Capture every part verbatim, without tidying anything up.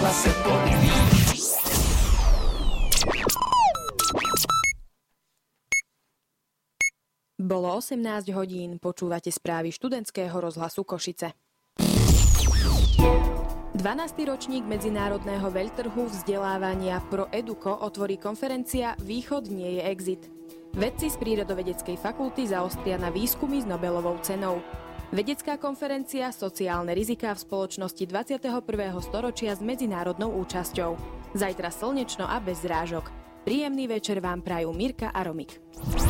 se por mí. Bolo osemnásť hodín, počúvate správy študentského rozhlasu Košice. dvanásty ročník medzinárodného veľtrhu vzdelávania Pro Educo otvorí konferencia Východ nie je exit. Vedci z Prírodovedeckej fakulty zaostria na výskumy s Nobelovou cenou. Vedecká konferencia Sociálne riziká v spoločnosti dvadsiateho prvého storočia s medzinárodnou účasťou. Zajtra slnečno a bez zrážok. Príjemný večer vám prajú Mirka a Romik.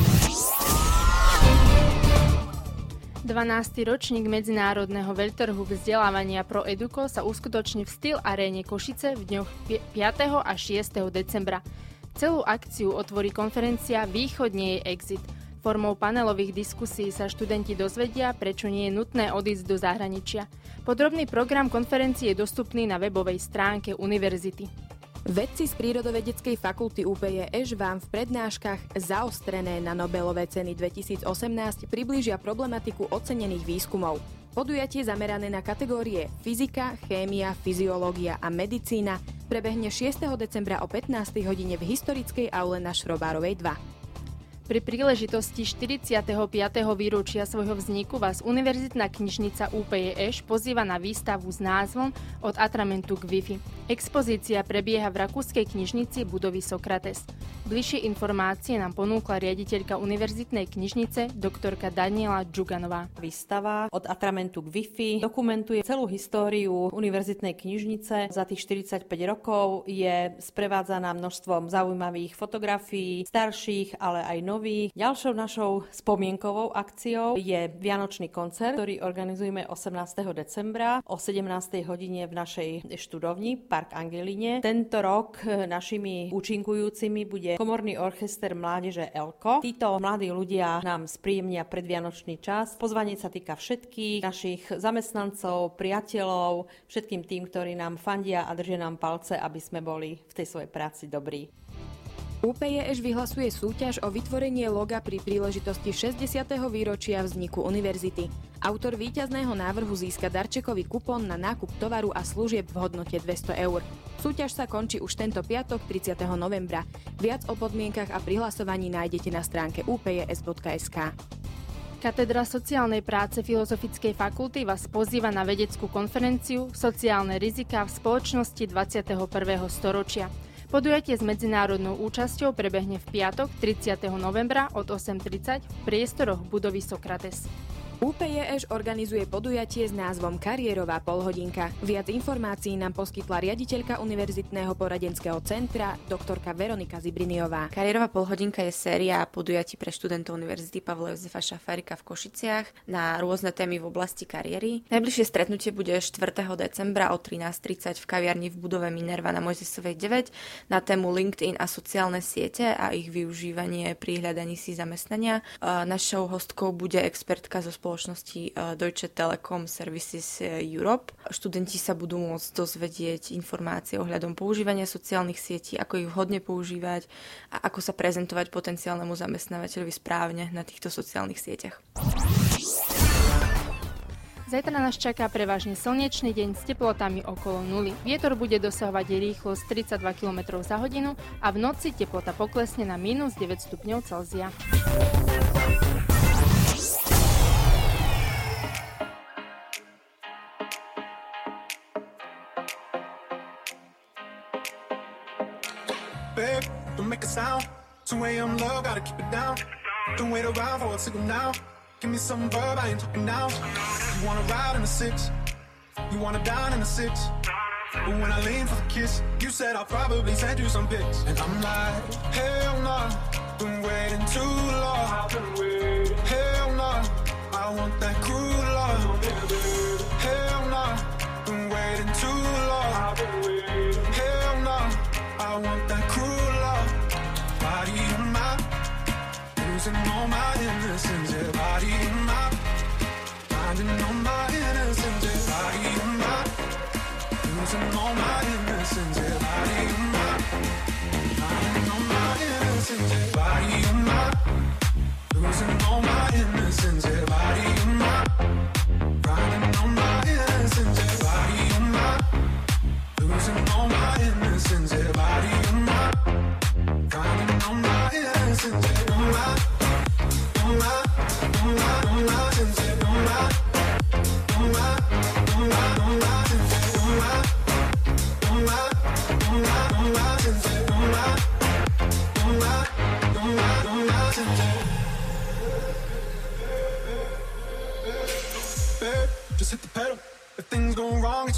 dvanásty ročník medzinárodného veľtrhu vzdelávania Pro Educo sa uskutoční v Steel Aréne Košice v dňoch piateho a šiesteho decembra. Celú akciu otvorí konferencia Východ nie je exit. Formou panelových diskusí sa študenti dozvedia, prečo nie je nutné odísť do zahraničia. Podrobný program konferencie je dostupný na webovej stránke univerzity. Vedci z Prírodovedeckej fakulty ú pé jé eš vám v prednáškach zaostrené na Nobelové ceny dvetisícosemnásť priblížia problematiku ocenených výskumov. Podujatie zamerané na kategórie fyzika, chémia, fyziológia a medicína prebehne šiesteho decembra o pätnástej hodine v historickej aule na Šrobárovej dva. Pri príležitosti štyridsiateho piateho výročia svojho vzniku vás Univerzitná knižnica ú pé jé eš pozýva na výstavu s názvom Od atramentu k Wi-Fi. Expozícia prebieha v rakúskej knižnici budovy Sokrates. Bližšie informácie nám ponúkla riaditeľka Univerzitnej knižnice doktorka Daniela Džuganová. Výstava Od atramentu k Wi-Fi dokumentuje celú históriu Univerzitnej knižnice. Za tých štyridsaťpäť rokov je sprevádzaná množstvom zaujímavých fotografií, starších, ale aj nových. Ďalšou našou spomienkovou akciou je Vianočný koncert, ktorý organizujeme osemnásteho decembra o sedemnástej hodine v našej študovni Park Angelíne. Tento rok našimi účinkujúcimi bude komorný orchester Mládeže Elko. Títo mladí ľudia nám spríjemnia predvianočný čas. Pozvanie sa týka všetkých našich zamestnancov, priateľov, všetkým tým, ktorí nám fandia a držia nám palce, aby sme boli v tej svojej práci dobrí. ú pé jé eš vyhlasuje súťaž o vytvorenie loga pri príležitosti šesťdesiateho výročia vzniku univerzity. Autor víťazného návrhu získa darčekový kupón na nákup tovaru a služieb v hodnote dvesto eur. Súťaž sa končí už tento piatok tridsiateho novembra. Viac o podmienkach a prihlasovaní nájdete na stránke u p j s bodka es ká. Katedra sociálnej práce Filozofickej fakulty vás pozýva na vedeckú konferenciu Sociálne riziká v spoločnosti dvadsiateho prvého storočia. Podujatie s medzinárodnou účasťou prebehne v piatok tridsiateho novembra od osem tridsať v priestoroch budovy Sokrates. ú pé jé eš organizuje podujatie s názvom Kariérová polhodinka. Viac informácií nám poskytla riaditeľka Univerzitného poradenského centra doktorka Veronika Zibriniová. Kariérová polhodinka je séria podujatí pre študentov Univerzity Pavla Jozefa Šafárika v Košiciach na rôzne témy v oblasti kariéry. Najbližšie stretnutie bude štvrtého decembra o trinásť tridsať v kaviarni v budove Minerva na Mojzesovej deväť na tému LinkedIn a sociálne siete a ich využívanie pri hľadaní si zamestnania. Našou hostkou bude expertka zo spoločnosti Deutsche Telekom Services Europe. Študenti sa budú môcť dozvedieť informácie ohľadom používania sociálnych sietí, ako ich vhodne používať a ako sa prezentovať potenciálnemu zamestnávateľovi správne na týchto sociálnych sieťach. Zajtra nás čaká prevažne slnečný deň s teplotami okolo nuly. Vietor bude dosahovať rýchlosť tridsaťdva kilometrov za hodinu a v noci teplota poklesne na mínus deväť stupňov Celzia. Babe, don't make a sound. two a.m. love, gotta keep it down. Don't wait around for a signal now. Give me some verb, I ain't talking now. You wanna ride in the six, you wanna dine in the six. But when I lean for the kiss, you said I'll probably send you some pics. And I'm like, hell no, been waiting too long. Hell no, I want that cruel love. Hell no, been waiting too long. Hell no, I want that cruel love. Body in my, losing all my innocence. Yeah, body in my, finding all my innocence. Yeah, body in my, losing all my innocence. Yeah, body in my, finding all my innocence. Yeah, body in my, losing all my innocence. Yeah, body in my, finding all my innocence. Yeah, body in my, losing all my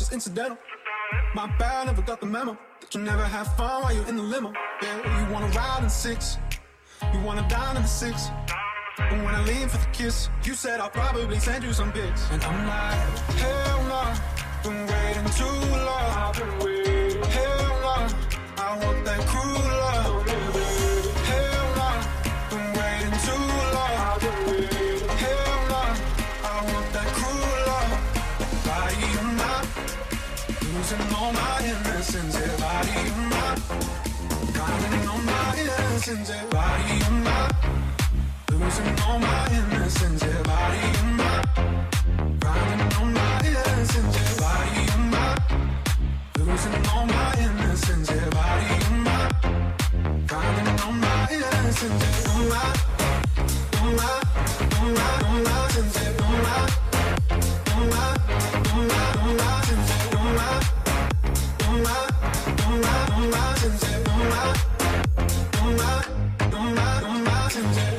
was incidental. My bad, never got the memo that you never have fun while you're in the limo. Yeah, you wanna ride in six, you wanna dine in the six. And when I lean for the kiss, you said I'll probably send you some pics. And I'm like, hell no, been waiting too long. I've been waiting. Hell no, I want that cruel love. Hell no, been waiting too long. I've been waiting. Hell no, I want that cruel love. Body or not, losing all my innocence. Yeah, body or not, drowning all my innocence. Yeah, body or not, losing all my innocence. Yeah, body or not, drowning all my innocence. Yeah, body or not, losing all my innocence. Yeah, body or not, drowning all my innocence. Yeah, don't lie, don't lie, don't lie, don't lie, since yeah, don't lie, don't lie, don't lie, don't lie, since yeah, don't lie, don't lie, don't lie, don't lie, since yeah, don't lie, don't lie, don't lie, don't lie, since yeah.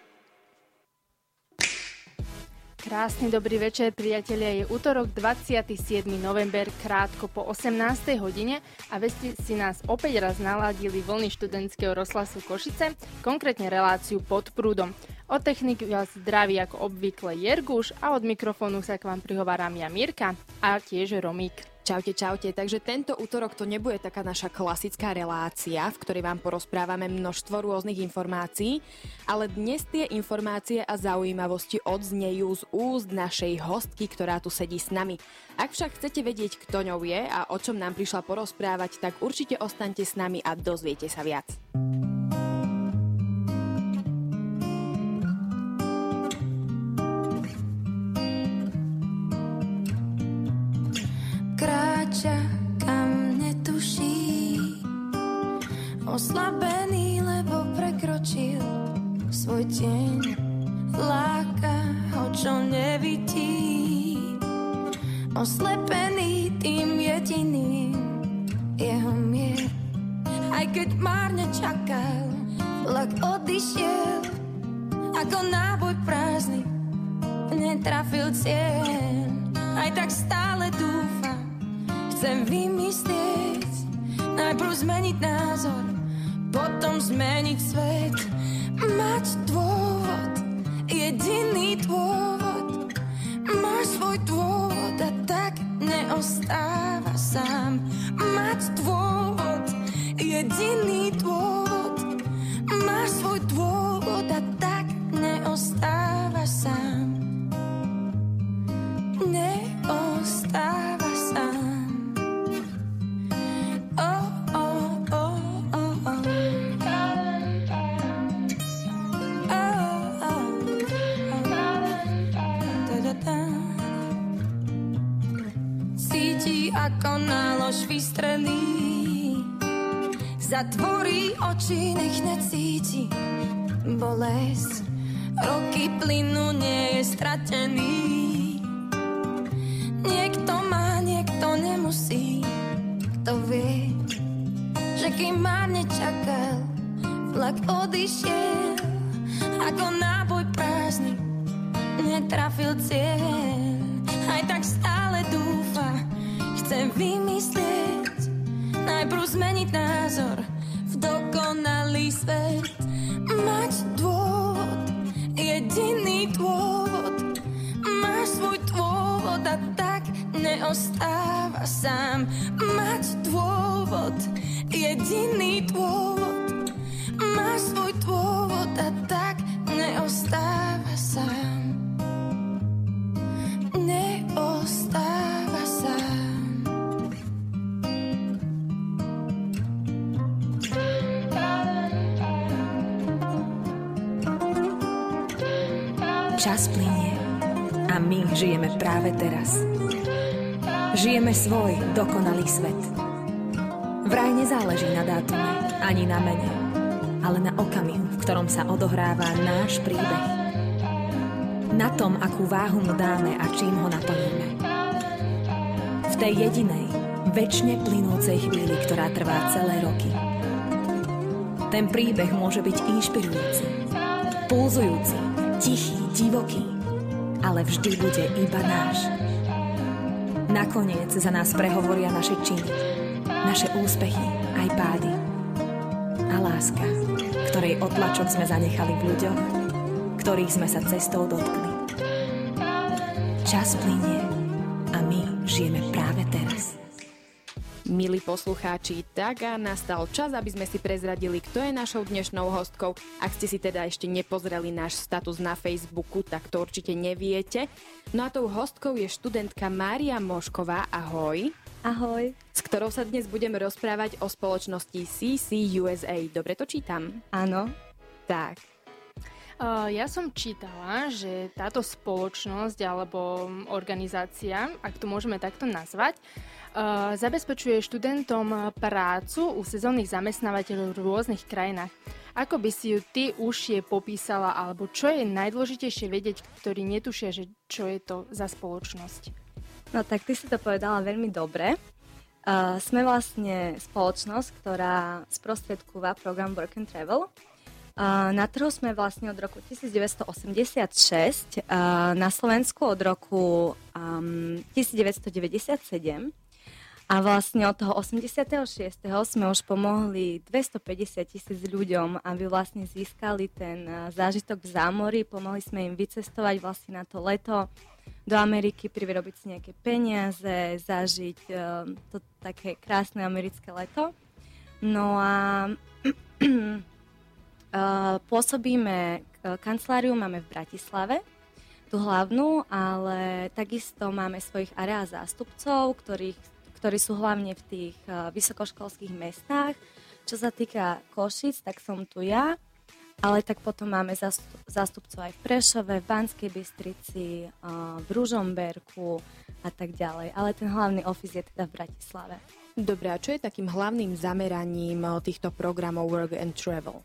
Krásny dobrý večer, priatelia, je útorok dvadsiateho siedmeho november, krátko po osemnástej hodine a vy ste si nás opäť raz naladili vlny študentského rozhlasu Košice, konkrétne reláciu Pod prúdom. Od techniky vás zdraví ako obvykle Jerguš a od mikrofónu sa k vám prihováram ja Mirka a tiež Romík. Čaute, čaute. Takže tento útorok to nebude taká naša klasická relácia, v ktorej vám porozprávame množstvo rôznych informácií, ale dnes tie informácie a zaujímavosti odznejú z úst našej hostky, ktorá tu sedí s nami. Ak však chcete vedieť, kto ňou je a o čom nám prišla porozprávať, tak určite ostaňte s nami a dozviete sa viac. Kráča, kam netuší, oslabený, lebo prekročil svoj deň. Láka ho, čo nevidí, oslepený tým jediným jeho mier. Aj keď márne čakal, vlak odišiel, ako náboj prázdny, netrafil cieľ. Aj tak stále dúfam, chcem vymyslieť, najprv zmeniť názor, potom zmeniť svet. Mať dôvod, jediný dôvod, máš svoj dôvod a tak neostáva sám. Mať dôvod, jediný dôvod, máš svoj dôvod a tak neostáva sám. Neostáva sám. Oh, oh, oh, oh, oh. Oh, oh, oh. Da, da, da. Cíti, ako nálož vystrelí, zatvorí oči, nech necíti bolesť. Roky plynú, nie je stratený. Niekto má, niekto nemusí. Kto vie, že kým márne čakal, vlak odišiel, ako náboj prázdny, netrafil cieľ. Aj tak stále dúfa, chce vymyslieť, najprv zmeniť názor v dokonalý svet. Mať dôvod, jediný dôvod, máš svoj dôvod a tak neostáva sám. Mať dôvod, jediný dôvod, máš svoj dôvod a tak neostáva sám. Neostáva sám. Čas plynie a my žijeme práve teraz. Žijeme svoj dokonalý svet. Vraj nezáleží na dátume ani na mene, ale na okamihu, v ktorom sa odohráva náš príbeh. Na tom, akú váhu mu dáme a čím ho naplníme. V tej jedinej, večne plynúcej chvíli, ktorá trvá celé roky. Ten príbeh môže byť inšpirujúci, pulzujúci, tichý, divoký, ale vždy bude iba náš. Nakoniec za nás prehovoria naše činy, naše úspechy aj pády. A láska, ktorej otlačok sme zanechali v ľuďoch, ktorých sme sa cestou dotkli. Čas plynie a my žijeme práve teraz. Milí poslucháči, tak a nastal čas, aby sme si prezradili, kto je našou dnešnou hostkou. Ak ste si teda ešte nepozreli náš status na Facebooku, tak to určite neviete. No a tou hostkou je študentka Mária Mošková. Ahoj. Ahoj. S ktorou sa dnes budeme rozprávať o spoločnosti C C U S A. Dobre to čítam? Áno. Tak. Uh, ja som čítala, že táto spoločnosť alebo organizácia, ak to môžeme takto nazvať, uh, zabezpečuje študentom prácu u sezónnych zamestnávateľov v rôznych krajinách. Ako by si ju ty užšie popísala, alebo čo je najdôležitejšie vedieť, ktorí netušia, že čo je to za spoločnosť? No tak ty si to povedala veľmi dobre. Uh, sme vlastne spoločnosť, ktorá sprostredkúva program Work and Travel. Uh, na trhu sme vlastne od roku devätnásťstoosemdesiatšesť, uh, na Slovensku od roku um, devätnásťstodeväťdesiatsedem a vlastne od toho osemdesiateho šiesteho sme už pomohli dvestopäťdesiat tisíc ľuďom, aby vlastne získali ten uh, zážitok v zámori, pomohli sme im vycestovať vlastne na to leto do Ameriky, privyrobiť si nejaké peniaze, zažiť uh, to také krásne americké leto. No a Uh, pôsobíme, uh, kanceláriu máme v Bratislave, tú hlavnú, ale takisto máme svojich area zástupcov, ktorých, ktorí sú hlavne v tých uh, vysokoškolských mestách. Čo sa týka Košíc, tak som tu ja, ale tak potom máme zastup, zástupcov aj v Prešove, v Banskej Bystrici, uh, v Ružomberku a tak ďalej. Ale ten hlavný office je teda v Bratislave. Dobre, a čo je takým hlavným zameraním týchto programov Work and Travel?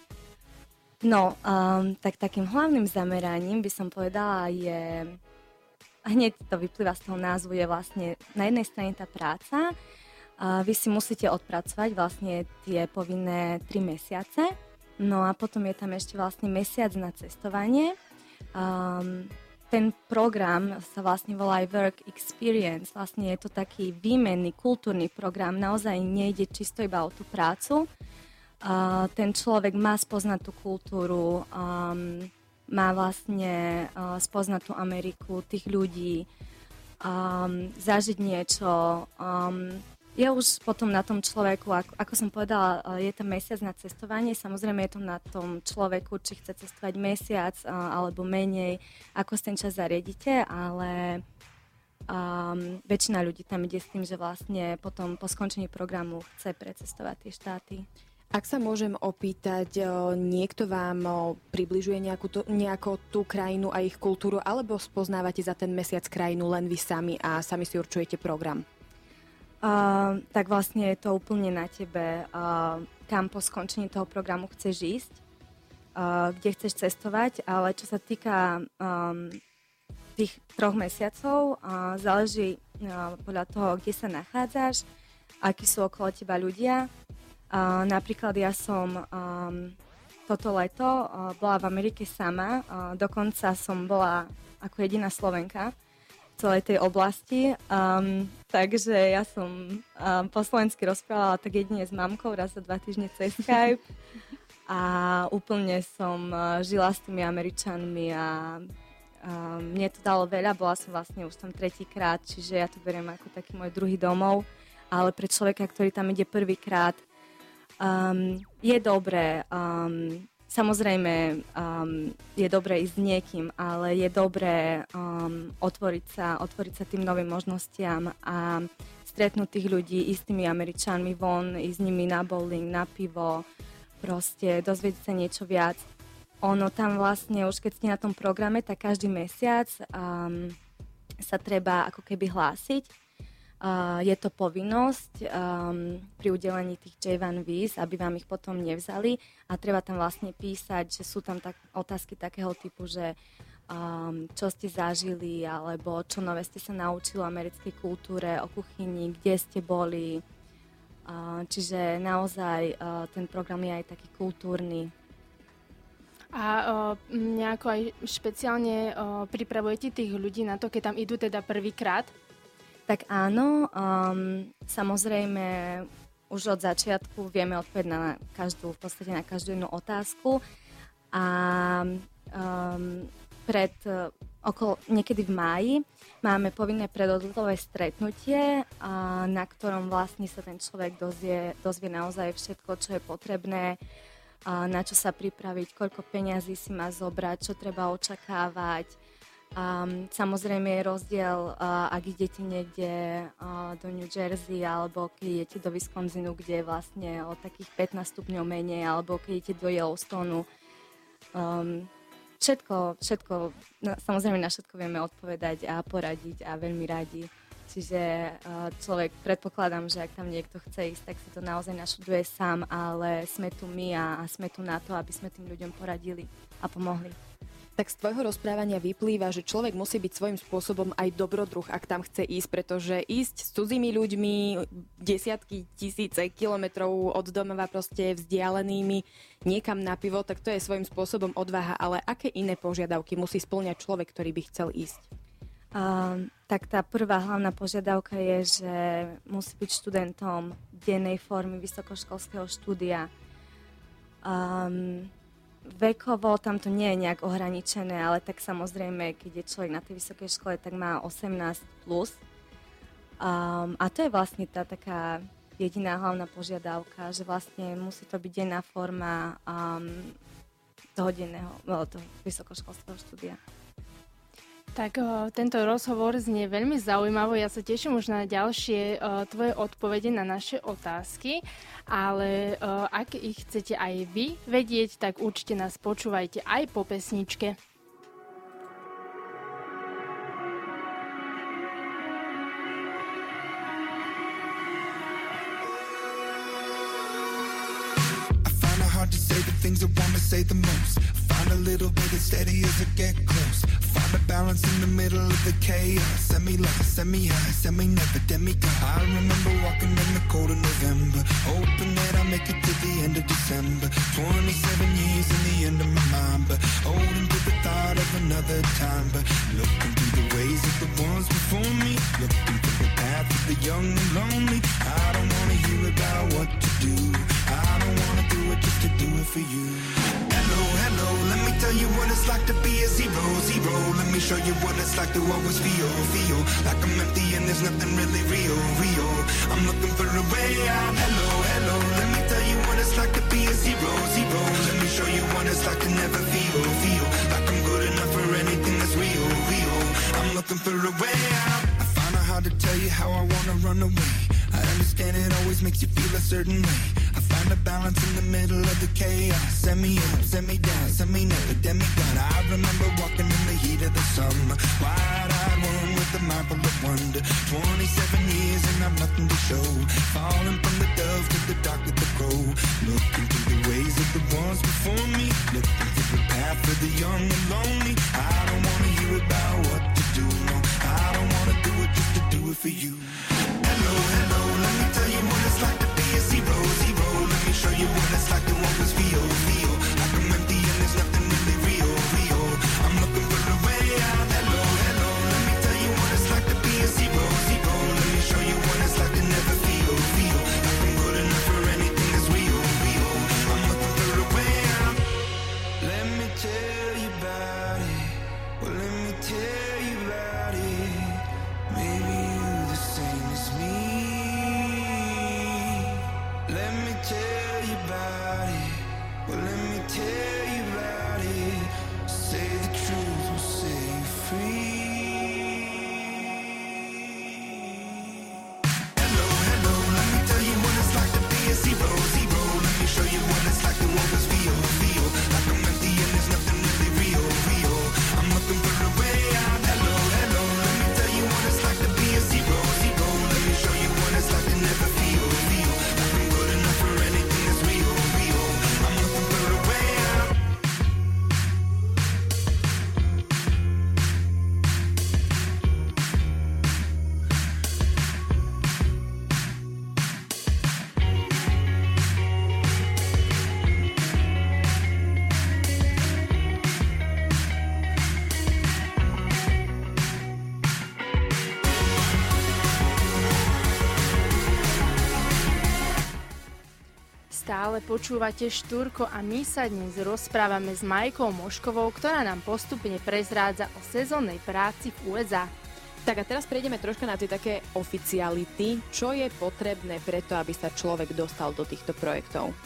No, um, tak takým hlavným zameraním by som povedala je, hneď to vyplýva z toho názvu, je vlastne na jednej strane tá práca. Uh, vy si musíte odpracovať vlastne tie povinné tri mesiace, no a potom je tam ešte vlastne mesiac na cestovanie. Um, ten program sa vlastne volá aj Work Experience, vlastne je to taký výmenný kultúrny program, naozaj nejde čisto iba o tú prácu. Uh, ten človek má spoznať tú kultúru, um, má vlastne uh, spoznať tú Ameriku, tých ľudí, um, zažiť niečo. Um, je už potom na tom človeku, ako, ako som povedala, uh, je tam mesiac na cestovanie, samozrejme je to na tom človeku, či chce cestovať mesiac uh, alebo menej, ako si ten čas zariadite, ale um, väčšina ľudí tam ide s tým, že vlastne potom po skončení programu chce precestovať tie štáty. Ak sa môžem opýtať, niekto vám približuje nejakú to, nejakú tú krajinu a ich kultúru, alebo spoznávate za ten mesiac krajinu len vy sami a sami si určujete program? Uh, tak vlastne je to úplne na tebe, uh, kam po skončení toho programu chceš ísť, uh, kde chceš cestovať, ale čo sa týka um, tých troch mesiacov, uh, záleží uh, podľa toho, kde sa nachádzaš, akí sú okolo teba ľudia. Uh, napríklad ja som um, toto leto uh, bola v Amerike sama, uh, dokonca som bola ako jediná Slovenka v celej tej oblasti, um, takže ja som um, po slovensky rozprávala tak jedine s mamkou raz za dva týždne cez Skype a úplne som uh, žila s tými Američanmi a uh, mne to dalo veľa, bola som vlastne už tam tretíkrát, čiže ja to beriem ako taký môj druhý domov, ale pre človeka, ktorý tam ide prvýkrát, Um, je dobré, um, samozrejme um, je dobré ísť s niekým, ale je dobré um, otvoriť sa, otvoriť sa tým novým možnostiam a stretnúť tých ľudí, ísť s tými Američanmi von, ísť s nimi na bowling, na pivo, proste dozvedieť sa niečo viac. Ono tam vlastne, už keď ste na tom programe, tak každý mesiac um, sa treba ako keby hlásiť. Uh, je to povinnosť um, pri udelení tých J jeden víz, aby vám ich potom nevzali a treba tam vlastne písať, že sú tam tak, otázky takého typu, že um, čo ste zažili alebo čo nové ste sa naučili o americkej kultúre, o kuchyni, kde ste boli. Uh, čiže naozaj uh, ten program je aj taký kultúrny. A uh, nejako aj špeciálne uh, pripravujete tých ľudí na to, keď tam idú teda prvýkrát? Tak áno, um, samozrejme už od začiatku vieme odpovedať na každú, v podstate na každú jednu otázku a um, pred uh, okolo, niekedy v máji máme povinné predodletové stretnutie, uh, na ktorom vlastne sa ten človek dozvie, dozvie naozaj všetko, čo je potrebné, uh, na čo sa pripraviť, koľko peňazí si má zobrať, čo treba očakávať. Um, samozrejme je rozdiel, uh, ak idete niekde uh, do New Jersey alebo keď idete do Wisconsinu, kde je vlastne o takých pätnásť stupňov menej, alebo keď idete do Yellowstoneu. Um, všetko, všetko, no, samozrejme na všetko vieme odpovedať a poradiť a veľmi radi. Čiže uh, človek, predpokladám, že ak tam niekto chce ísť, tak si to naozaj naštuduje sám, ale sme tu my a, a sme tu na to, aby sme tým ľuďom poradili a pomohli. Tak z tvojho rozprávania vyplýva, že človek musí byť svojím spôsobom aj dobrodruh, ak tam chce ísť, pretože ísť s cudzými ľuďmi desiatky tisíce kilometrov od domova proste vzdialenými niekam na pivo, tak to je svojím spôsobom odvaha, ale aké iné požiadavky musí spĺňať človek, ktorý by chcel ísť? Um, tak tá prvá hlavná požiadavka je, že musí byť študentom dennej formy vysokoškolského štúdia. Um, Vekovo tam to nie je nejak ohraničené, ale tak samozrejme, keď je človek na tej vysokej škole, tak má osemnásť plus. Um, a to je vlastne tá taká jediná hlavná požiadavka, že vlastne musí to byť denná forma um, toho denného, no, toho vysokoškolského štúdia. Tak o, tento rozhovor znie veľmi zaujímavo. Ja sa teším už na ďalšie o, tvoje odpovede na naše otázky, ale o, ak ich chcete aj vy vedieť, tak určite nás počúvajte aj po pesničke. I find it hard to say the things I want to say the most. Find a little bit of steady as I get close. Find a balance in the middle of the chaos. Semi-lost, semi-high, semi-never, demigod. I remember walking in the cold of November, hoping that I'll make it to the end of December. Twenty-seven years in the end of my mind, but holding to the thought of another time. But looking through the ways of the ones before me, looking through the path of the young and lonely. I don't wanna hear about what to do. I don't wanna do it just to do it for you. Hello, hello, let me tell you what it's like to be a zero, zero. Let me show you what it's like to always feel, feel like I'm empty and there's nothing really real, real. I'm looking for a way out. Hello, hello, let me tell you what it's like to be a zero, zero. Let me show you what it's like to never feel, feel like I'm good enough for anything that's real, real. I'm looking for a way out. I find it hard to tell you how I wanna run away. I understand it always makes you feel a certain way. I find a balance in the middle of the chaos. Send me up, send me down, send me never, demigod. I remember walking in the heat of the summer, wide-eyed one with a mind full of wonder. Twenty-seven years and I've nothing to show. Falling from the dove to the dark of the crow. Looking through the ways of the ones before me, looking through the path of the young and lonely. I don't wanna hear about what to do, no. I don't wanna do it just to do it for you. Hello, hello, let me tell you what it's like to be a zero, zero. Let me show you what it's like to always feel, feel like I'm empty and there's nothing really real, real. I'm looking for a way out. Hello, hello, let me tell you what it's like to be a zero, zero. Let me show you what it's like to never feel, feel like I'm good enough for anything that's real, real. I'm looking for a way out. Let me tell you about it. Well, let me tell you about it. Maybe you're the same as me. Let me tell you about it. Well, let me tell you about it. Say the truth will set you free. Hello, hello, let me tell you what it's like to be a zero, zero. Let me show you what it's like to always feel, feel like I'm empty and there's nothing really real, real. I'm looking for a way out. Hello, hello, let me tell you what it's like to be a zero, zero. Let me show you what it's like to never feel, feel like I'm good enough for anything that's real, real. I'm looking for a way out. Stále počúvate Štúrko a my sa dnes rozprávame s Majkou Moškovou, ktorá nám postupne prezrádza o sezónnej práci v ú es á. Tak a teraz prejdeme troška na tie také oficiality. Čo je potrebné preto, aby sa človek dostal do týchto projektov?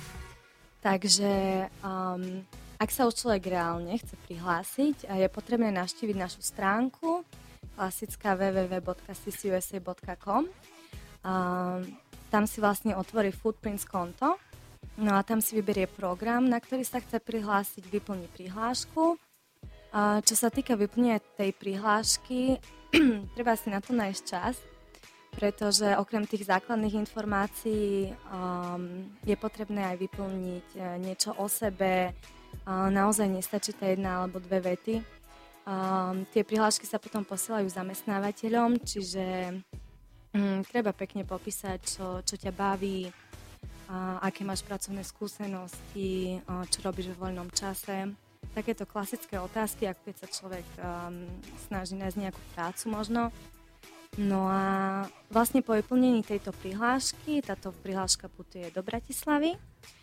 Takže um, ak sa už človek reálne chce prihlásiť, je potrebné navštíviť našu stránku klasická w w w bodka c c u s a bodka com. Um, tam si vlastne otvorí Footprints konto. No a tam si vyberie program, na ktorý sa chce prihlásiť, vyplní prihlášku. A čo sa týka vyplnenia tej prihlášky, treba si na to nájsť čas, pretože okrem tých základných informácií um, je potrebné aj vyplniť uh, niečo o sebe. Uh, naozaj nestačí tá jedna alebo dve vety. Um, tie prihlášky sa potom posielajú zamestnávateľom, čiže um, treba pekne popísať, čo, čo ťa baví, a aké máš pracovné skúsenosti, čo robíš vo voľnom čase. Takéto klasické otázky, ako keď sa človek um, snaží nájsť nejakú prácu možno. No a vlastne po vyplnení tejto prihlášky, táto prihláška putuje do Bratislavy.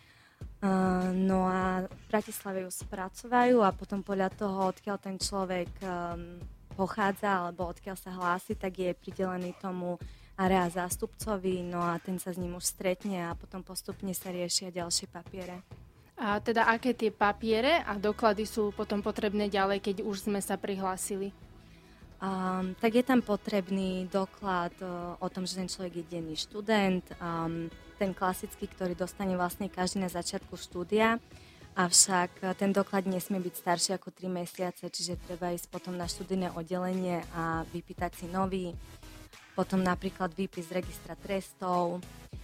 Uh, no a v Bratislave ju spracovajú a potom podľa toho, odkiaľ ten človek um, pochádza alebo odkiaľ sa hlási, tak je pridelený tomu area zástupcovi, no a ten sa s ním už stretne a potom postupne sa riešia ďalšie papiere. A teda aké tie papiere a doklady sú potom potrebné ďalej, keď už sme sa prihlásili? Um, tak je tam potrebný doklad uh, o tom, že ten človek je denný študent, um, ten klasický, ktorý dostane vlastne každý na začiatku štúdia, avšak uh, ten doklad nesmie byť starší ako tri mesiace, čiže treba ísť potom na študijné oddelenie a vypýtať si nový. Potom napríklad výpis z registra trestov,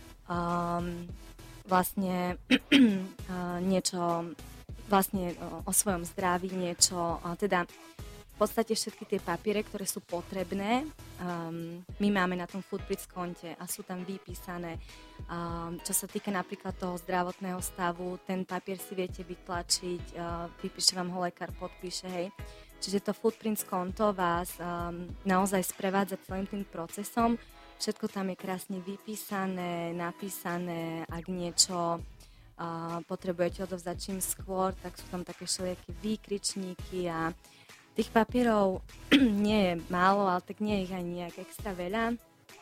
um, vlastne uh, niečo vlastne uh, o svojom zdraví, niečo, uh, teda v podstate všetky tie papiere, ktoré sú potrebné, um, my máme na tom Footprints konte a sú tam vypísané. Um, čo sa týka napríklad toho zdravotného stavu, ten papier si viete vytlačiť, uh, vypíše vám ho lekár, podpíše, hej. Čiže to Footprints konto vás um, naozaj sprevádza celým tým procesom. Všetko tam je krásne vypísané, napísané. Ak niečo uh, potrebujete odovzdať čím skôr, tak sú tam také všelijaké výkričníky a tých papierov nie je málo, ale tak nie je ich ani nejak extra veľa.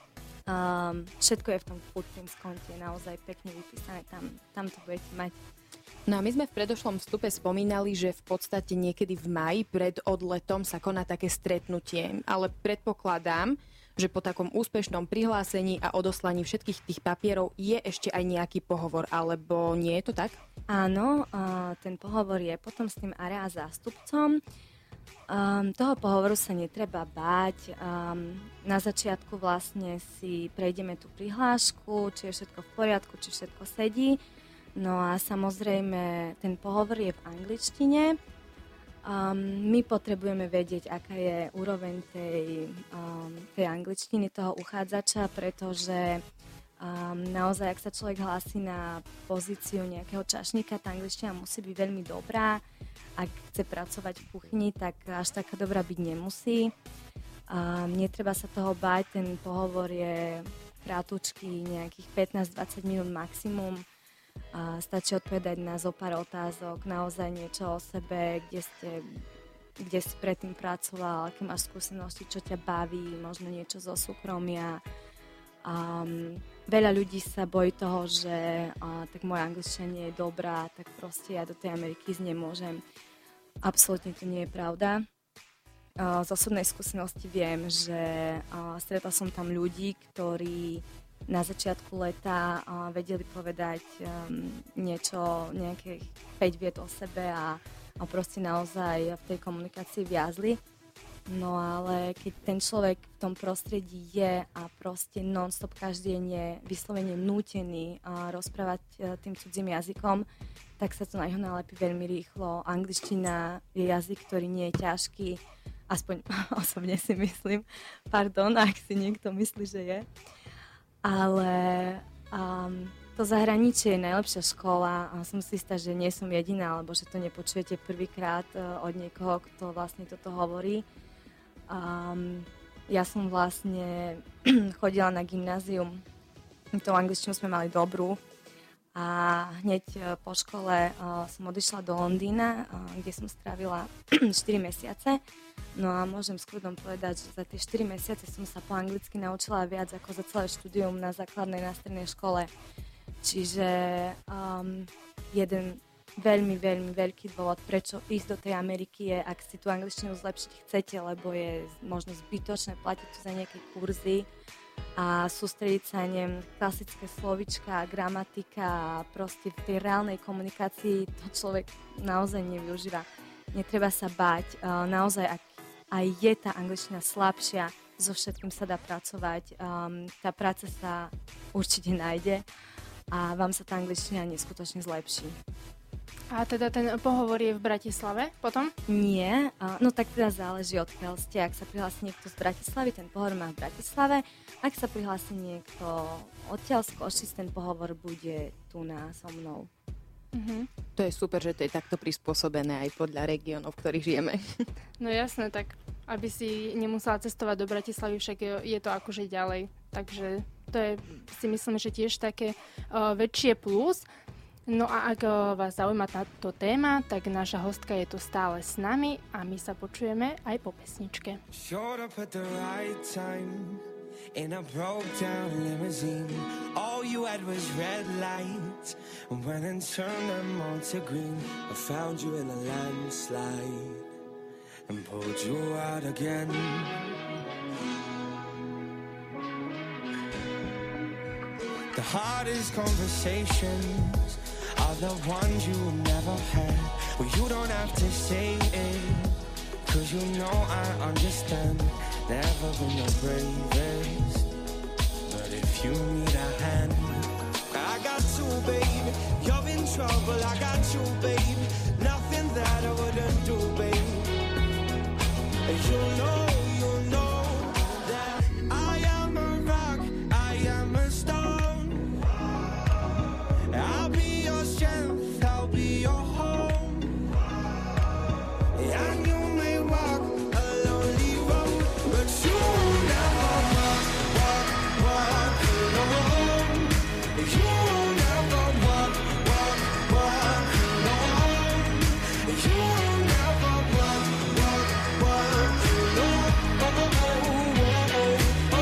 Um, všetko je v tom Footprints konte naozaj pekne vypísané, tam, tam to budete mať. No a my sme v predošlom vstupe spomínali, že v podstate niekedy v máji pred odletom sa koná také stretnutie, ale predpokladám, že po takom úspešnom prihlásení a odoslaní všetkých tých papierov je ešte aj nejaký pohovor, alebo nie je to tak? Áno, ten pohovor je potom s tým area zástupcom. Um, toho pohovoru sa netreba báť. Um, na začiatku vlastne si prejdeme tú prihlášku, či je všetko v poriadku, či všetko sedí. No a samozrejme, ten pohovor je v angličtine. Um, my potrebujeme vedieť, aká je úroveň tej, um, tej angličtiny toho uchádzača, pretože um, naozaj, ak sa človek hlási na pozíciu nejakého čašníka, tá angličtina musí byť veľmi dobrá. Ak chce pracovať v kuchyni, tak až taká dobrá byť nemusí. Um, netreba sa toho báť, ten pohovor je krátučký, nejakých pätnásť dvadsať minút maximum. A stačí odpovedať na zo pár otázok, naozaj niečo o sebe, kde, ste, kde si predtým pracoval, aké máš skúsenosti, čo ťa baví, možno niečo zo súkromia. Um, veľa ľudí sa bojí toho, že uh, tak moja angličtina nie je dobrá, tak proste ja do tej Ameriky ísť nemôžem. Absolútne to nie je pravda. Uh, z osobnej skúsenosti viem, že uh, stretla som tam ľudí, ktorí na začiatku leta uh, vedeli povedať um, niečo, nejakých päť viet o sebe a, a proste naozaj v tej komunikácii viazli. No ale keď ten človek v tom prostredí je a proste non-stop každý deň je vyslovene nútený uh, rozprávať uh, tým cudzím jazykom, tak sa to na ňo nalepí veľmi rýchlo. Angličtina je jazyk, ktorý nie je ťažký, aspoň osobne si myslím, pardon, ak si niekto myslí, že je. Ale um, to zahraničie je najlepšia škola a som si istá, že nie som jediná, alebo že to nepočujete prvýkrát uh, od niekoho, kto vlastne toto hovorí. Um, ja som vlastne chodila na gymnázium, tú angličtinu sme mali dobrú A hneď po škole uh, som odišla do Londýna, uh, kde som strávila štyri mesiace. No a môžem s kľudom povedať, že za tie štyri mesiace som sa po anglicky naučila viac ako za celé štúdium na základnej na strednej škole. Čiže um, jeden veľmi, veľmi veľký dôvod, prečo ísť do tej Ameriky je, ak si tú angličtinu zlepšiť chcete, lebo je možno zbytočné platiť tu za nejaké kurzy a sústrediť sa, neviem, klasické slovička, gramatika a proste v tej reálnej komunikácii to človek naozaj nevyužíva. Netreba sa báť, uh, naozaj, ak aj je tá angličtina slabšia, so všetkým sa dá pracovať, um, tá práca sa určite nájde a vám sa tá angličtina neskutočne zlepší. A teda ten pohovor je v Bratislave potom? Nie, uh, no tak teda záleží odkiaľ ste. Ak sa prihlási niekto z Bratislavy, ten pohovor má v Bratislave. Ak sa prihlási niekto odtiaľ z Košic, ten pohovor bude tu na so mnou. Uh-huh. To je super, že to je takto prispôsobené aj podľa regiónov, v ktorých žijeme. No jasné, tak aby si nemusela cestovať do Bratislavy, však je, je to akože ďalej. Takže to je, si myslím, že tiež také uh, väčšie plus. No a ak uh, vás zaujíma táto téma, tak naša hostka je tu stále s nami a my sa počujeme aj po pesničke. In a broke down limousine, all you had was red lights. Went and turned them all to green. I found you in a landslide and pulled you out again. The hardest conversations are the ones you never had. Well, you don't have to say it, 'cause you know I understand. Never been the bravest, but if you need a hand, I got you, babe. You're in trouble, I got you, babe. Nothing that I wouldn't do, babe. You know, you know that I am a rock, I am a stone. I'll be your strength, I'll be your home. And you may walk a lonely road, but you will never walk, walk, walk alone. You will never walk, walk, walk alone. You will never walk, walk, walk alone. Oh, oh, oh, oh,